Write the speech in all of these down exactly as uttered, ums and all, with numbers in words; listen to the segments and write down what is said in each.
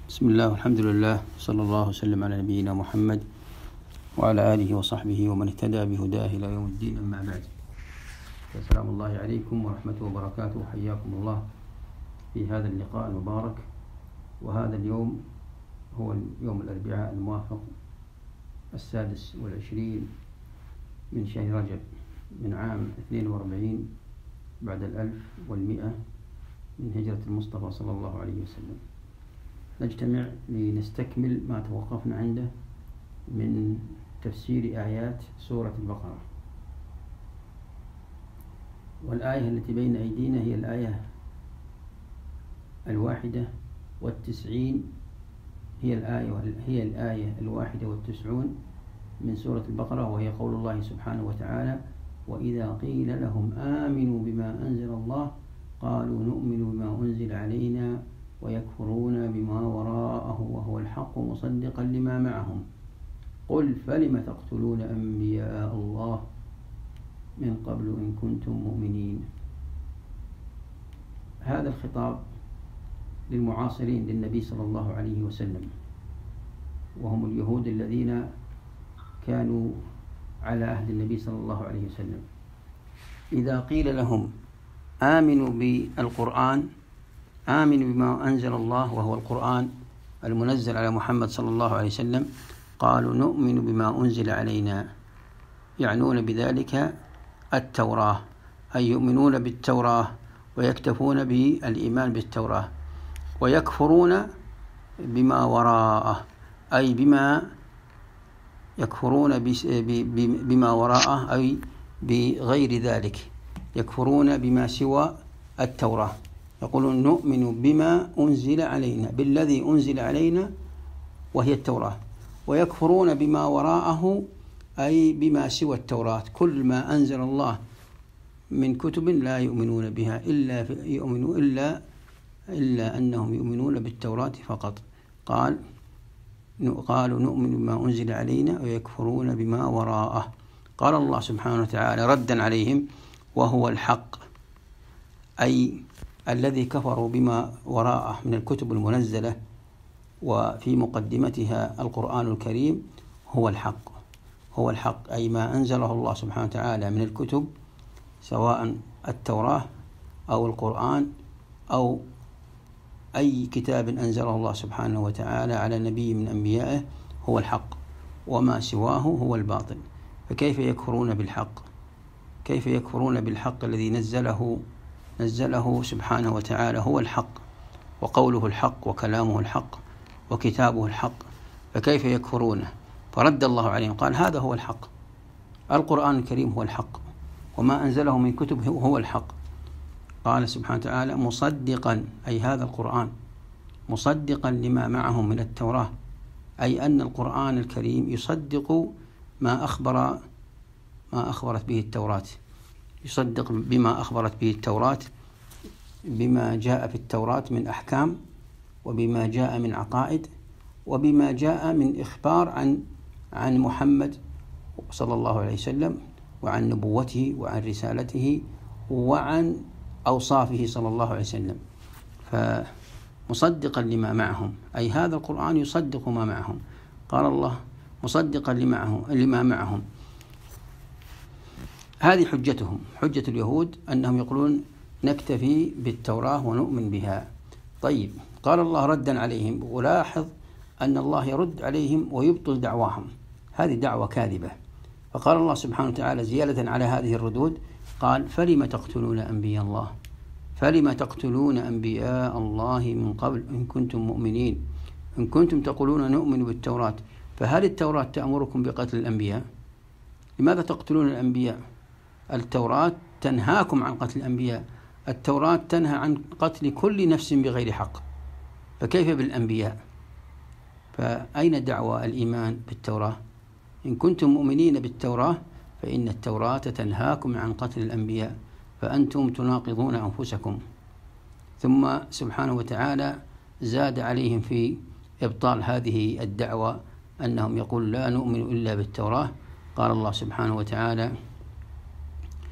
بسم الله والحمد لله صلى الله وسلم على نبينا محمد وعلى آله وصحبه ومن اهتدى بهداه إلى يوم الدين، أما بعد. السلام الله عليكم ورحمته وبركاته، حياكم الله في هذا اللقاء المبارك. وهذا اليوم هو يوم الأربعاء الموافق السادس والعشرين من شهر رجب من عام اثنين وأربعين بعد الألف والمئة من هجرة المصطفى صلى الله عليه وسلم. نجتمع لنستكمل ما توقفنا عنده من تفسير آيات سورة البقرة. والآية التي بين أيدينا هي الآية الواحدة والتسعين، هي الآية هي الآية الواحدة والتسعون من سورة البقرة، وهي قول الله سبحانه وتعالى: وإذا قيل لهم آمنوا بما أنزل الله قالوا نؤمن بما أنزل علينا ويكفرون بما وراءه وهو الحق مصدقا لما معهم قل فلم تقتلون أنبياء الله من قبل إن كنتم مؤمنين. هذا الخطاب للمعاصرين للنبي صلى الله عليه وسلم، وهم اليهود الذين كانوا على عهد النبي صلى الله عليه وسلم. إذا قيل لهم آمنوا بالقرآن، آمنوا بما أنزل الله وهو القرآن المنزل على محمد صلى الله عليه وسلم، قالوا نؤمن بما أنزل علينا، يعنون بذلك التوراة، أي يؤمنون بالتوراة ويكتفون بالإيمان بالتوراة، ويكفرون بما وراءه، أي بما يكفرون بما وراءه أي بغير ذلك، يكفرون بما سوى التوراة. يقولون نؤمن بما أنزل علينا، بالذي أنزل علينا وهي التوراة، ويكفرون بما وراءه أي بما سوى التوراة، كل ما أنزل الله من كتب لا يؤمنون بها إلا يؤمنون إلا إلا أنهم يؤمنون بالتوراة فقط. قال قالوا نؤمن بما أنزل علينا ويكفرون بما وراءه. قال الله سبحانه وتعالى ردا عليهم: وهو الحق، أي الذي كفروا بما وراءه من الكتب المنزلة وفي مقدمتها القرآن الكريم هو الحق. هو الحق أي ما أنزله الله سبحانه وتعالى من الكتب، سواء التوراة أو القرآن أو أي كتاب أنزله الله سبحانه وتعالى على نبي من أنبيائه هو الحق، وما سواه هو الباطل. فكيف يكفرون بالحق؟ كيف يكفرون بالحق الذي نزله نزله سبحانه وتعالى هو الحق، وقوله الحق وكلامه الحق وكتابه الحق، فكيف يكفرونه؟ فرد الله عليهم قال هذا هو الحق، القرآن الكريم هو الحق، وما أنزله من كتب هو الحق. قال سبحانه وتعالى مصدقا، أي هذا القرآن مصدقا لما معهم من التوراة، أي أن القرآن الكريم يصدق ما أخبر ما أخبرت به التوراة، يصدق بما أخبرت به التوراة، بما جاء في التوراة من أحكام، وبما جاء من عقائد، وبما جاء من إخبار عن عن محمد صلى الله عليه وسلم، وعن نبوته وعن رسالته وعن أوصافه صلى الله عليه وسلم. فمصدقا لما معهم، أي هذا القرآن يصدق ما معهم. قال الله مصدقا لما لما معهم. هذه حجتهم، حجة اليهود أنهم يقولون نكتفي بالتوراة ونؤمن بها. طيب، قال الله ردا عليهم، ولاحظ أن الله يرد عليهم ويبطل دعواهم، هذه دعوة كاذبة. فقال الله سبحانه وتعالى زيادة على هذه الردود قال فلم تقتلون أنبياء الله، فلم تقتلون أنبياء الله من قبل إن كنتم مؤمنين. إن كنتم تقولون نؤمن بالتوراة، فهل التوراة تأمركم بقتل الأنبياء؟ لماذا تقتلون الأنبياء؟ التوراة تنهاكم عن قتل الأنبياء، التوراة تنهى عن قتل كل نفس بغير حق، فكيف بالأنبياء؟ فأين دعوى الإيمان بالتوراة؟ إن كنتم مؤمنين بالتوراة فإن التوراة تنهاكم عن قتل الأنبياء، فأنتم تناقضون أنفسكم. ثم سبحانه وتعالى زاد عليهم في إبطال هذه الدعوة أنهم يقول لا نؤمن إلا بالتوراة. قال الله سبحانه وتعالى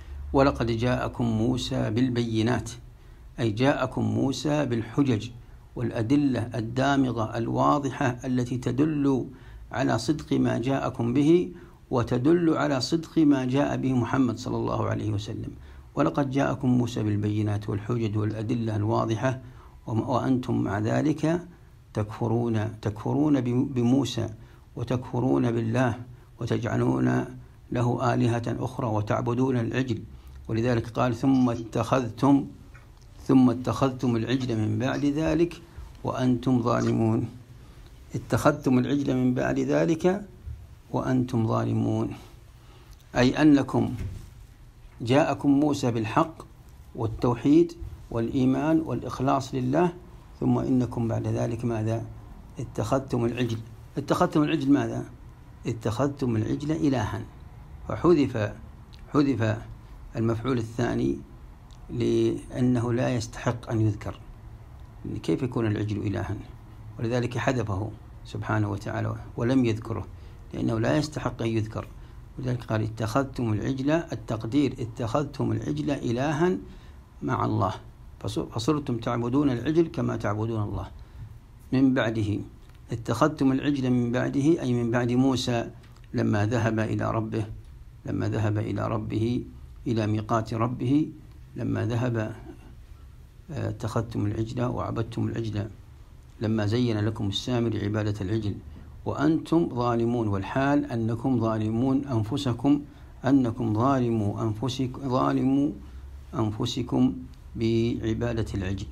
ولقد جاءكم موسى بالبينات، أي جاءكم موسى بالحجج والأدلة الدامغة الواضحة التي تدل على صدق ما جاءكم به وتدل على صدق ما جاء به محمد صلى الله عليه وسلم. ولقد جاءكم موسى بالبينات والحجج والأدلة الواضحة وأنتم مع ذلك تكفرون تكفرون بموسى وتكفرون بالله وتجعلون له آلهة أخرى وتعبدون العجل. ولذلك قال ثم اتخذتم ثم اتخذتم العجل من بعد ذلك وأنتم ظالمون. اتخذتم العجل من بعد ذلك وأنتم ظالمون، أي أنكم جاءكم موسى بالحق والتوحيد والإيمان والإخلاص لله، ثم إنكم بعد ذلك ماذا؟ اتخذتم العجل. اتخذتم العجل ماذا؟ اتخذتم العجل إلها، فحذف حذف المفعول الثاني لأنه لا يستحق أن يذكر. كيف يكون العجل إلها؟ ولذلك حذفه سبحانه وتعالى ولم يذكره لأنه لا يستحق أن يذكر. ولذلك قال اتخذتم العجل، التقدير اتخذتم العجل إلها مع الله، فصرتم تعبدون العجل كما تعبدون الله. من بعده اتخذتم العجل من بعده أي من بعد موسى لما ذهب إلى ربه لما ذهب إلى ربه إلى ميقات ربه لما ذهب اتخذتم العجل وعبدتم العجل لما زين لكم السامري عبادة العجل وأنتم ظالمون، والحال أنكم ظالمون أنفسكم أنكم ظالموا أنفسكم ظالموا أنفسكم بعبادة العجل.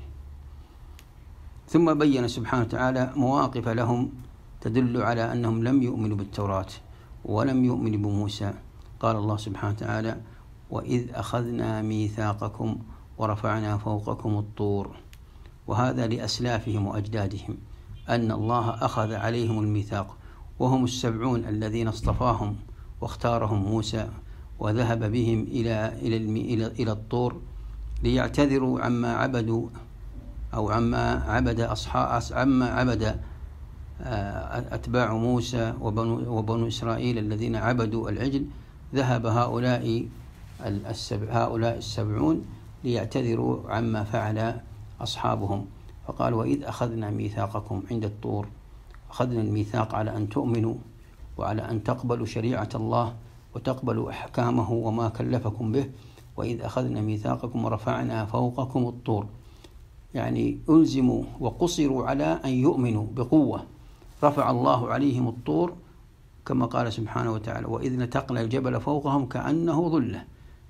ثم بين سبحانه وتعالى مواقف لهم تدل على أنهم لم يؤمنوا بالتوراة ولم يؤمنوا بموسى. قال الله سبحانه وتعالى وإذ أخذنا ميثاقكم ورفعنا فوقكم الطور، وهذا لأسلافهم وأجدادهم أن الله أخذ عليهم الميثاق، وهم السبعون الذين اصطفاهم واختارهم موسى وذهب بهم إلى إلى إلى إلى الطور ليعتذروا عما عبدوا أو عما عبد أصحاب عما عبد أتباع موسى وبنو, وبنو إسرائيل الذين عبدوا العجل. ذهب هؤلاء السبع هؤلاء السبعون ليعتذروا عما فعل أصحابهم، فقال وإذ أخذنا ميثاقكم عند الطور، أخذنا الميثاق على أن تؤمنوا وعلى أن تقبلوا شريعة الله وتقبلوا أحكامه وما كلفكم به. وإذ أخذنا ميثاقكم ورفعنا فوقكم الطور، يعني ألزموا وقصروا على أن يؤمنوا بقوة، رفع الله عليهم الطور كما قال سبحانه وتعالى وإذ نتقنا الجبل فوقهم كأنه ظلة،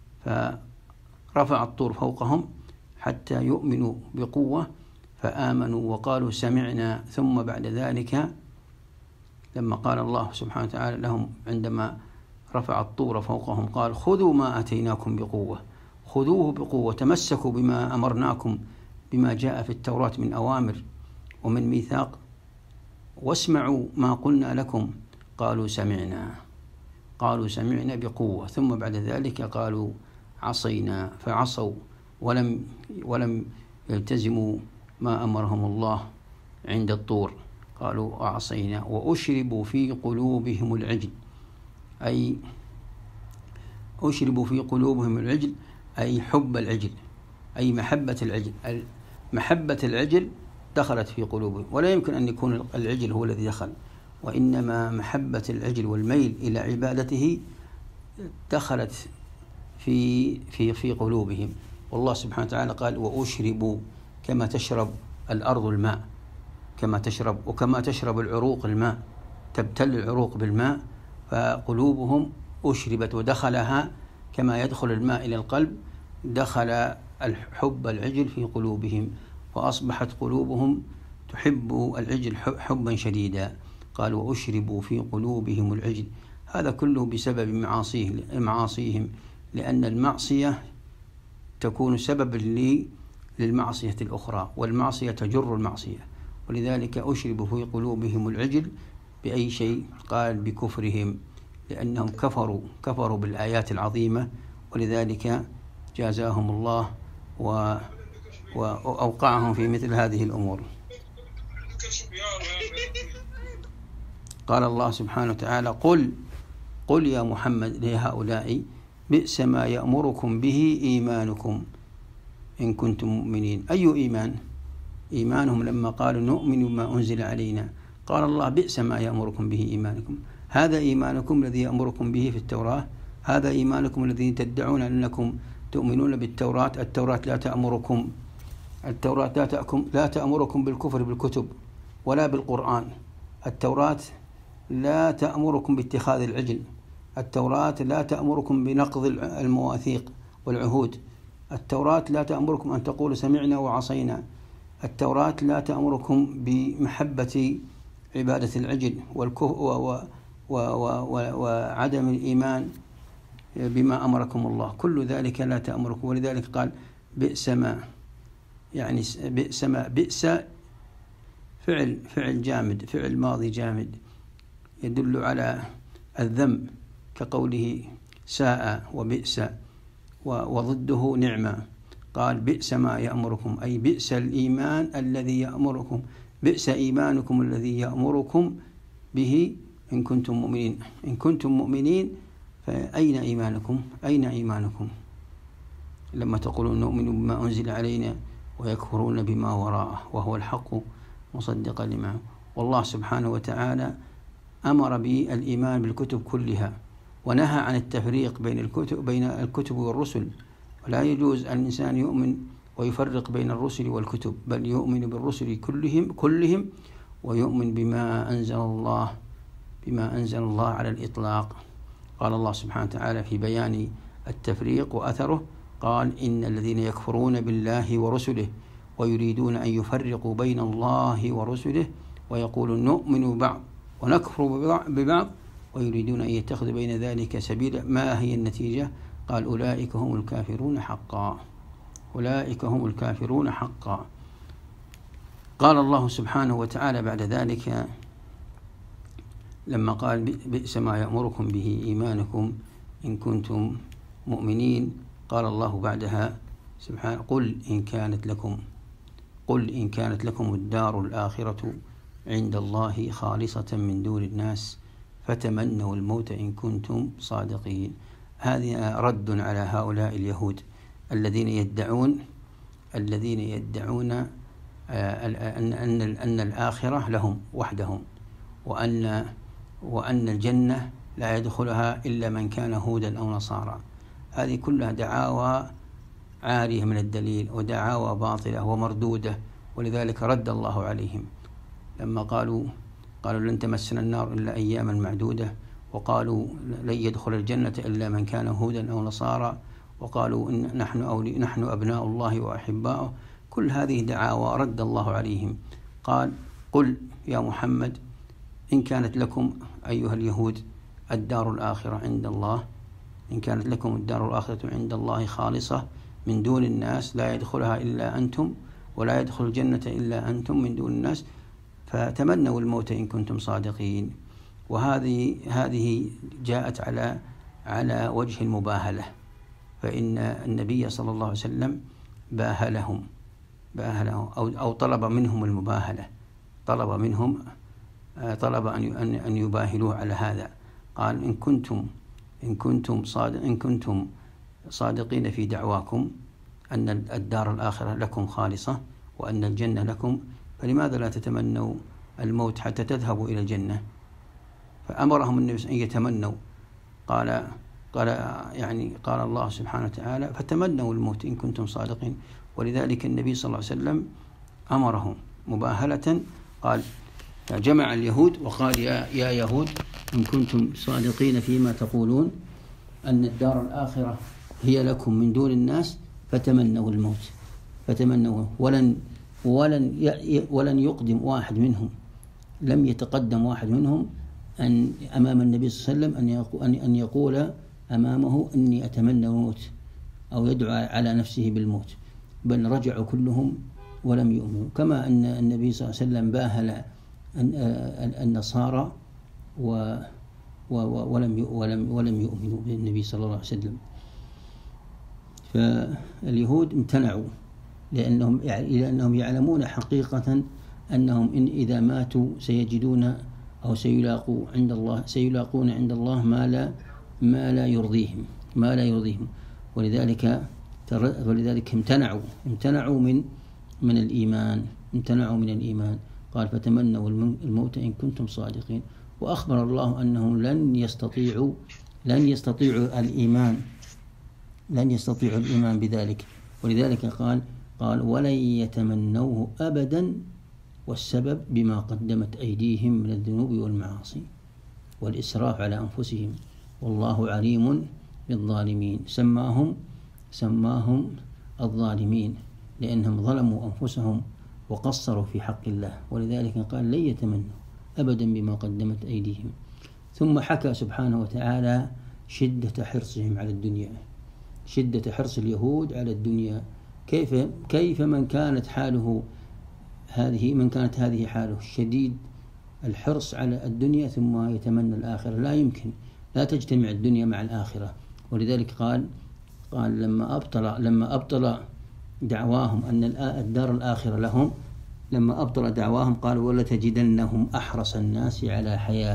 فرفع الطور فوقهم حتى يؤمنوا بقوة فآمنوا وقالوا سمعنا. ثم بعد ذلك لما قال الله سبحانه وتعالى لهم عندما رفع الطور فوقهم قال خذوا ما أتيناكم بقوة، خذوه بقوة، تمسكوا بما أمرناكم بما جاء في التوراة من أوامر ومن ميثاق، واسمعوا ما قلنا لكم. قالوا سمعنا قالوا سمعنا بقوة، ثم بعد ذلك قالوا عصينا فعصوا ولم ولم يلتزموا ما أمرهم الله عند الطور، قالوا أعصينا. وأشربوا في قلوبهم العجل، أي أشربوا في قلوبهم العجل أي حب العجل، أي محبة العجل. محبة العجل دخلت في قلوبهم، ولا يمكن أن يكون العجل هو الذي دخل، وإنما محبة العجل والميل إلى عبادته دخلت في في في قلوبهم. والله سبحانه وتعالى قال وأشربوا كما تشرب الأرض الماء، كما تشرب وكما تشرب العروق الماء، تبتل العروق بالماء، فقلوبهم أشربت ودخلها كما يدخل الماء إلى القلب، دخل الحب العجل في قلوبهم، وأصبحت قلوبهم تحب العجل حبا شديدا. قال وأشربوا في قلوبهم العجل، هذا كله بسبب معاصيهم، لأن المعصية تكون سبب للمعصية الأخرى، والمعصية تجر المعصية. ولذلك أشربوا في قلوبهم العجل بأي شيء؟ قال بكفرهم، لأنهم كفروا كفروا بالآيات العظيمة، ولذلك جازاهم الله و وأوقعهم في مثل هذه الأمور. قال الله سبحانه وتعالى قل قل يا محمد لهؤلاء بئس ما يأمركم به إيمانكم إن كنتم مؤمنين. أي إيمان؟ إيمانهم لما قالوا نؤمن بما أنزل علينا. قال الله بئس ما يأمركم به إيمانكم. هذا إيمانكم الذي يأمركم به في التوراة، هذا إيمانكم الذي تدعون أنكم تؤمنون بالتوراة. التوراة لا تأمركم التوراة لا تأكم لا تأمركم بالكفر بالكتب ولا بالقرآن. التوراة لا تأمركم باتخاذ العجل. التوراة لا تأمركم بنقض المواثيق والعهود. التوراة لا تأمركم أن تقولوا سمعنا وعصينا. التوراة لا تأمركم بمحبة عبادة العجل وعدم الإيمان بما أمركم الله. كل ذلك لا تأمركم. ولذلك قال بئس ما، يعني بئس ما، بئس فعل فعل جامد، فعل ماضي جامد يدل على الذم، كقوله ساء وبئس وضده نعمة. قال بئس ما يأمركم، أي بئس الإيمان الذي يأمركم، بئس إيمانكم الذي يأمركم به إن كنتم مؤمنين. إن كنتم مؤمنين فأين إيمانكم؟ أين إيمانكم لما تقولون نؤمن بما أنزل علينا ويكفرون بما وراءه وهو الحق مصدقا لما. والله سبحانه وتعالى أمر بالإيمان بالكتب كلها، ونهى عن التفريق بين الكتب بين الكتب والرسل. ولا يجوز أن الإنسان يؤمن ويفرق بين الرسل والكتب، بل يؤمن بالرسل كلهم كلهم ويؤمن بما أنزل الله بما أنزل الله على الإطلاق. قال الله سبحانه وتعالى في بيان التفريق وأثره، قال إن الذين يكفرون بالله ورسله ويريدون أن يفرقوا بين الله ورسله ويقولون نؤمن ببعض ونكفر ببعض ويريدون أن يتخذوا بين ذلك سبيلا. ما هي النتيجة؟ قال أولئك هم الكافرون حقا. أولئك هم الكافرون حقا. قال الله سبحانه وتعالى بعد ذلك لما قال بئس ما يأمركم به إيمانكم إن كنتم مؤمنين، قال الله بعدها سبحانه قل إن كانت لكم قل إن كانت لكم الدار الآخرة عند الله خالصة من دون الناس فتمنوا الموت إن كنتم صادقين. هذه رد على هؤلاء اليهود الذين يدعون الذين يدعون أن أن أن الآخرة لهم وحدهم، وأن وأن الجنة لا يدخلها إلا من كان هودا أو نصارى. هذه كلها دعاوى عارية من الدليل ودعاوى باطلة ومردودة. ولذلك رد الله عليهم لما قالوا قالوا لن تمسنا النار إلا أياما معدودة، وقالوا لن يدخل الجنة إلا من كان هودا أو نصارى، وقالوا إن نحن أولي نحن أبناء الله وأحباؤه. كل هذه دعاوى رد الله عليهم. قال قل يا محمد إن كانت لكم أيها اليهود الدار الآخرة عند الله إن كانت لكم الدار الآخرة عند الله خالصة من دون الناس لا يدخلها إلا أنتم ولا يدخل الجنة إلا أنتم من دون الناس فتمنوا الموت إن كنتم صادقين. وهذه هذه جاءت على على وجه المباهلة، فإن النبي صلى الله عليه وسلم باهلهم باهلهم أو أو طلب منهم المباهلة، طلب منهم طلب أن أن يباهلوه على هذا. قال إن كنتم إن كنتم صادق إن كنتم صادقين في دعواكم أن الدار الآخرة لكم خالصة وأن الجنة لكم، فلماذا لا تتمنوا الموت حتى تذهبوا إلى الجنة؟ فأمرهم النبي أن يتمنوا. قال قال يعني قال الله سبحانه وتعالى فتمنوا الموت إن كنتم صادقين. ولذلك النبي صلى الله عليه وسلم أمرهم مباهلة. قال جمع اليهود وقال يا يا يهود إن كنتم صادقين فيما تقولون أن الدار الآخرة هي لكم من دون الناس فتمنوا الموت فتمنوا ولن ولن ولن يقدم واحد منهم، لم يتقدم واحد منهم أن أمام النبي صلى الله عليه وسلم أن أن يقول أمامه إني أتمنى الموت أو يدعو على نفسه بالموت، بل رجعوا كلهم ولم يؤمنوا. كما أن النبي صلى الله عليه وسلم باهل النصارى ولم ولم ولم يؤمنوا بالنبي صلى الله عليه وسلم. فاليهود امتنعوا لأنهم لأنهم يعلمون حقيقة أنهم إن إذا ماتوا سيجدون أو سيلاقوا عند الله سيلاقون عند الله ما لا ما لا يرضيهم ما لا يرضيهم ولذلك ولذلك امتنعوا امتنعوا من من الإيمان امتنعوا من الإيمان. قال فتمنوا الموت إن كنتم صادقين. وأخبر الله أنهم لن يستطيعوا لن يستطيعوا الإيمان لن يستطيعوا الإيمان بذلك. ولذلك قال قال ولن يتمنوه أبدا، والسبب بما قدمت أيديهم من الذنوب والمعاصي والإسراف على أنفسهم، والله عليم بالظالمين. سماهم سماهم الظالمين لأنهم ظلموا أنفسهم وقصروا في حق الله، ولذلك قال لن يتمنوا أبدا بما قدمت أيديهم. ثم حكى سبحانه وتعالى شدة حرصهم على الدنيا، شدة حرص اليهود على الدنيا، كيف كيف من كانت حاله هذه من كانت هذه حاله شديد الحرص على الدنيا ثم يتمنى الآخرة، لا يمكن، لا تجتمع الدنيا مع الآخرة. ولذلك قال قال لما أبطل لما أبطل دعواهم أن الدار الآخرة لهم، لما أبطل دعواهم قال ولتجدنهم أحرص الناس على حياة،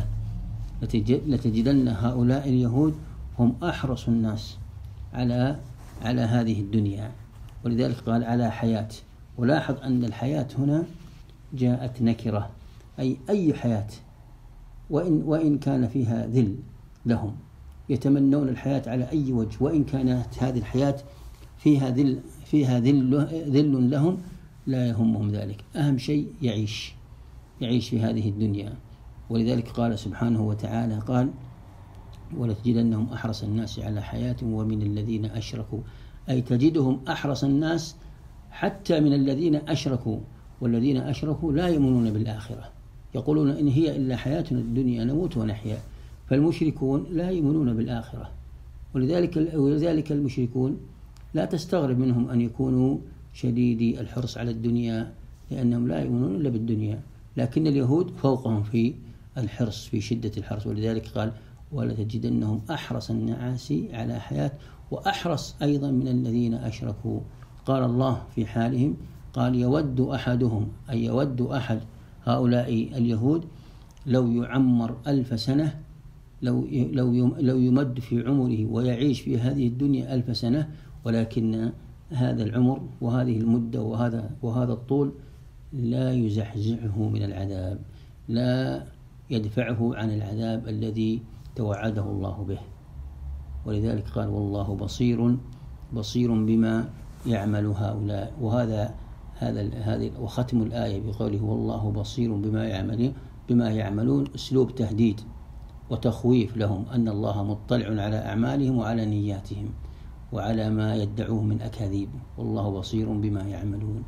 لتجدن هؤلاء اليهود هم أحرص الناس على على هذه الدنيا. ولذلك قال على حياة. ولاحظ أن الحياة هنا جاءت نكرة، أي أي حياة، وإن وإن كان فيها ذل لهم، يتمنون الحياة على أي وجه، وإن كانت هذه الحياة فيها ذل فيها ذل ذل لهم لا يهمهم ذلك، أهم شيء يعيش يعيش في هذه الدنيا. ولذلك قال سبحانه وتعالى قال ولتجدنهم أحرص الناس على حياة ومن الذين أشركوا، أي تجدهم أحرص الناس حتى من الذين أشركوا، والذين أشركوا لا يؤمنون بالآخرة، يقولون إن هي إلا حياتنا الدنيا نموت ونحيا. فالمشركون لا يؤمنون بالآخرة، ولذلك ولذلك المشركون لا تستغرب منهم أن يكونوا شديدي الحرص على الدنيا، لأنهم لا يؤمنون إلا بالدنيا. لكن اليهود فوقهم في الحرص، في شدة الحرص. ولذلك قال ولتجدنهم أحرص الناس على حياة، وأحرص أيضا من الذين أشركوا. قال الله في حالهم قال يود أحدهم، أي يود أحد هؤلاء اليهود لو يعمر ألف سنة، لو لو لو يمد في عمره ويعيش في هذه الدنيا ألف سنة، ولكن هذا العمر وهذه المدة وهذا وهذا الطول لا يزحزحه من العذاب، لا يدفعه عن العذاب الذي توعده الله به. ولذلك قال والله بصير بصير بما يعمل هؤلاء. وهذا هذا هذه وختم الآية بقوله والله بصير بما يعمل بما يعملون أسلوب تهديد وتخويف لهم أن الله مطلع على أعمالهم وعلى نياتهم وعلى ما يدعوه من أكاذيب، والله بصير بما يعملون.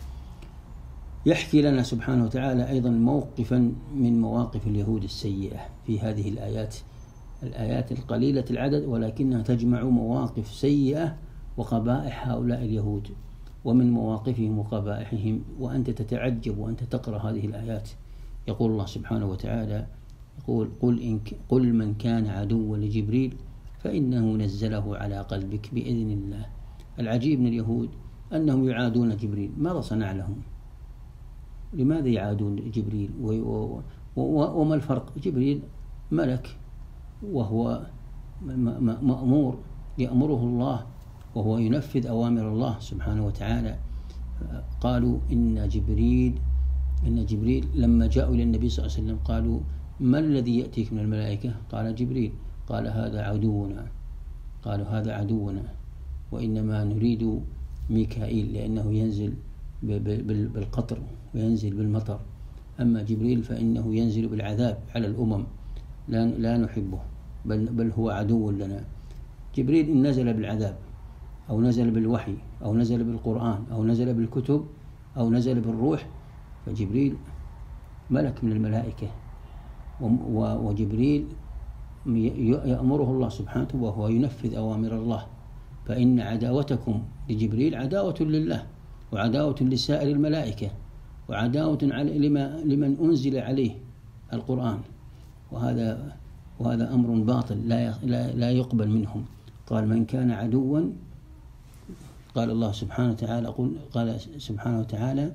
يحكي لنا سبحانه وتعالى أيضا موقفا من مواقف اليهود السيئة في هذه الآيات، الآيات القليلة العدد ولكنها تجمع مواقف سيئة وقبائح هؤلاء اليهود، ومن مواقفهم وقبائحهم وأنت تتعجب وأنت تقرأ هذه الآيات. يقول الله سبحانه وتعالى يقول قل, إن قل من كان عدوا لجبريل فإنه نزله على قلبك بإذن الله. العجيب من اليهود أنهم يعادون جبريل، ماذا صنع لهم؟ لماذا يعادون جبريل؟ وما الفرق؟ جبريل ملك وهو مأمور، يأمره الله وهو ينفذ أوامر الله سبحانه وتعالى. قالوا إن جبريل إن جبريل لما جاءوا إلى النبي صلى الله عليه وسلم قالوا ما الذي يأتيك من الملائكة؟ قال جبريل. قال هذا عدونا قالوا هذا عدونا وإنما نريد ميكائيل لأنه ينزل بالقطر وينزل بالمطر، أما جبريل فإنه ينزل بالعذاب على الأمم، لا لا نحبه بل, بل هو عدو لنا. جبريل إن نزل بالعذاب أو نزل بالوحي أو نزل بالقرآن أو نزل بالكتب أو نزل بالروح فجبريل ملك من الملائكة، وجبريل يأمره الله سبحانه وهو ينفذ أوامر الله. فإن عداوتكم لجبريل عداوة لله وعداوة لسائر الملائكة وعداوة لما لمن أنزل عليه القرآن، وهذا وهذا أمر باطل لا لا يقبل منهم. قال من كان عدوا، قال الله سبحانه وتعالى قل قال سبحانه وتعالى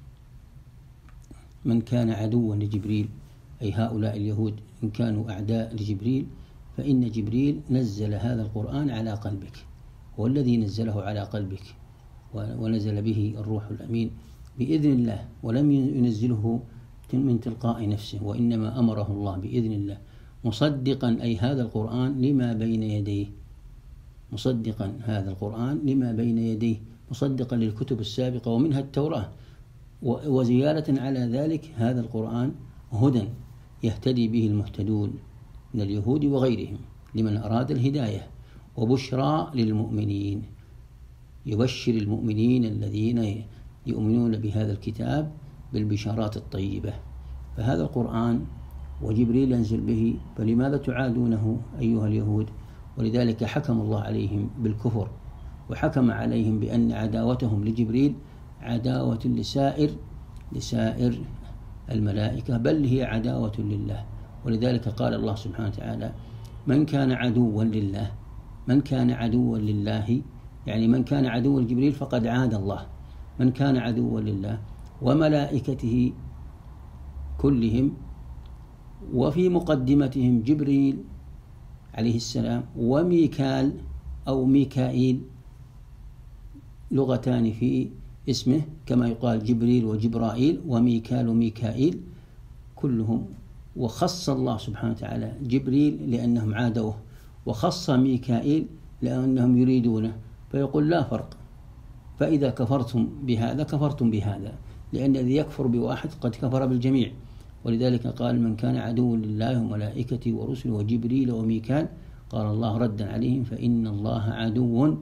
من كان عدوا لجبريل، أي هؤلاء اليهود إن كانوا أعداء لجبريل فإن جبريل نزل هذا القرآن على قلبك، هو الذي نزله على قلبك ونزل به الروح الأمين بإذن الله، ولم ينزله من تلقاء نفسه، وإنما أمره الله بإذن الله، مصدقا أي هذا القرآن لما بين يديه، مصدقا هذا القرآن لما بين يديه، مصدقا للكتب السابقة ومنها التوراة، وزيادة على ذلك هذا القرآن هدى يهتدي به المهتدون من اليهود وغيرهم لمن أراد الهداية، وبشرى للمؤمنين، يبشر المؤمنين الذين يؤمنون بهذا الكتاب بالبشارات الطيبة. فهذا القرآن وجبريل ينزل به، فلماذا تعادونه أيها اليهود؟ ولذلك حكم الله عليهم بالكفر، وحكم عليهم بأن عداوتهم لجبريل عداوة لسائر لسائر الملائكة، بل هي عداوة لله. ولذلك قال الله سبحانه وتعالى: من كان عدوا لله، من كان عدوا لله يعني من كان عدوا لجبريل فقد عاد الله، من كان عدوا لله وملائكته كلهم، وفي مقدمتهم جبريل عليه السلام وميكال أو ميكائيل، لغتان في اسمه كما يقال جبريل وجبرائيل وميكال وميكائيل كلهم. وخص الله سبحانه وتعالى جبريل لأنهم عادوه، وخص ميكائيل لأنهم يريدونه، فيقول لا فرق، فإذا كفرتم بهذا كفرتم بهذا، لأن الذي يكفر بواحد قد كفر بالجميع. ولذلك قال: من كان عدو لله وملائكته ورسله وجبريل وميكال، قال الله ردا عليهم: فإن الله عدو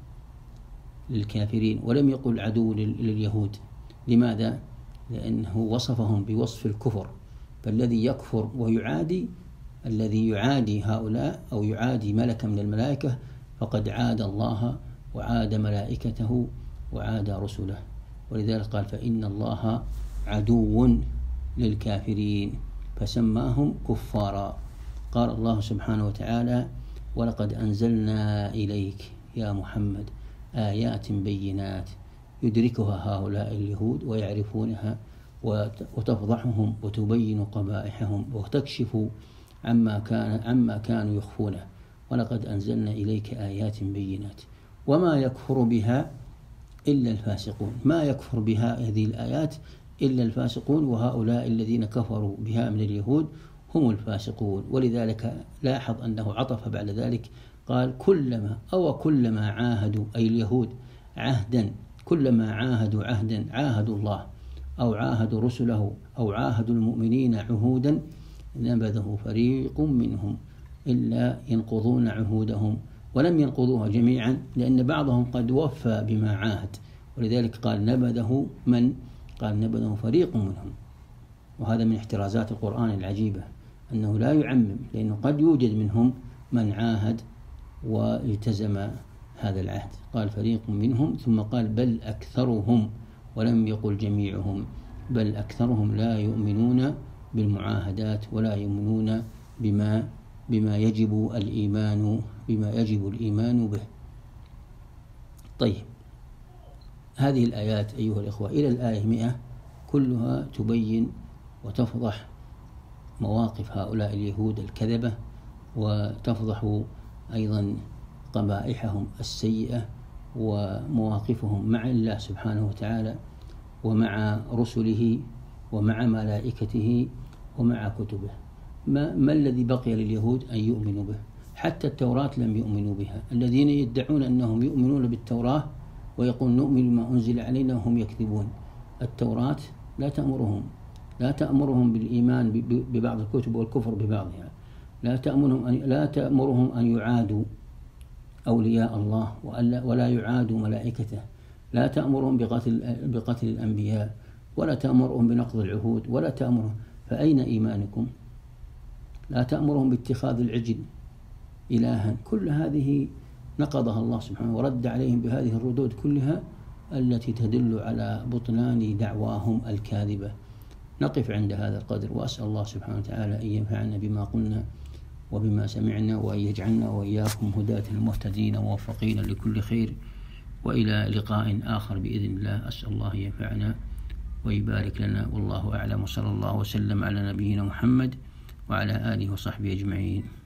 للكافرين، ولم يقل عدو لليهود. لماذا؟ لأنه وصفهم بوصف الكفر، فالذي يكفر ويعادي، الذي يعادي هؤلاء أو يعادي ملكا من الملائكة فقد عاد الله وعاد ملائكته وعاد رسله. ولذلك قال: فإن الله عدو للكافرين، فسماهم كفارا. قال الله سبحانه وتعالى: ولقد أنزلنا إليك يا محمد آيات بينات يدركها هؤلاء اليهود ويعرفونها، وتفضحهم وتبين قبائحهم وتكشف عما كان عما كانوا يخفونه. ولقد أنزلنا إليك آيات بينات، وما يكفر بها إلا الفاسقون، ما يكفر بها هذه الآيات إلا الفاسقون، وهؤلاء الذين كفروا بها من اليهود هم الفاسقون. ولذلك لاحظ أنه عطف بعد ذلك قال: كلما أو كلما عاهدوا، أي اليهود، عهدا، كلما عاهدوا عهدا عاهدوا الله أو عاهدوا رسله أو عاهدوا المؤمنين عهودا نبذه فريق منهم إلا ينقضون عهودهم، ولم ينقضوها جميعا لأن بعضهم قد وفى بما عاهد. ولذلك قال: نبذه من؟ قال: نبذه فريق منهم. وهذا من احترازات القرآن العجيبة، أنه لا يعمم، لأنه قد يوجد منهم من عاهد والتزم هذا العهد. قال: فريق منهم، ثم قال: بل أكثرهم، ولم يقل جميعهم، بل أكثرهم لا يؤمنون بالمعاهدات ولا يؤمنون بما بما يجب الإيمان بما يجب الإيمان به. طيب، هذه الآيات أيها الإخوة إلى الآية مئة كلها تبين وتفضح مواقف هؤلاء اليهود الكذبة، وتفضح أيضا قبائحهم السيئة ومواقفهم مع الله سبحانه وتعالى ومع رسله ومع ملائكته ومع كتبه. ما, ما الذي بقي لليهود أن يؤمنوا به؟ حتى التوراة لم يؤمنوا بها. الذين يدعون أنهم يؤمنون بالتوراة ويقول نؤمن بما أنزل علينا وهم يكذبون. التوراة لا تأمرهم لا تأمرهم بالإيمان ببعض الكتب والكفر ببعضها، لا تأمرهم أن لا تأمرهم أن يعادوا أولياء الله ولا يعادوا ملائكته، لا تأمرهم بقتل بقتل الأنبياء، ولا تأمرهم بنقض العهود، ولا تأمرهم. فأين إيمانكم؟ لا تأمرهم باتخاذ العجل إلها. كل هذه نقضها الله سبحانه ورد عليهم بهذه الردود كلها التي تدل على بطلان دعواهم الكاذبة. نقف عند هذا القدر، وأسأل الله سبحانه وتعالى أن ينفعنا بما قلنا وبما سمعنا، وأن يجعلنا وإياكم هداة المهتدين موفقين لكل خير. وإلى لقاء آخر بإذن الله. أسأل الله أن ينفعنا ويبارك لنا، والله أعلم، وصلى الله وسلم على نبينا محمد وعلى آله وصحبه أجمعين.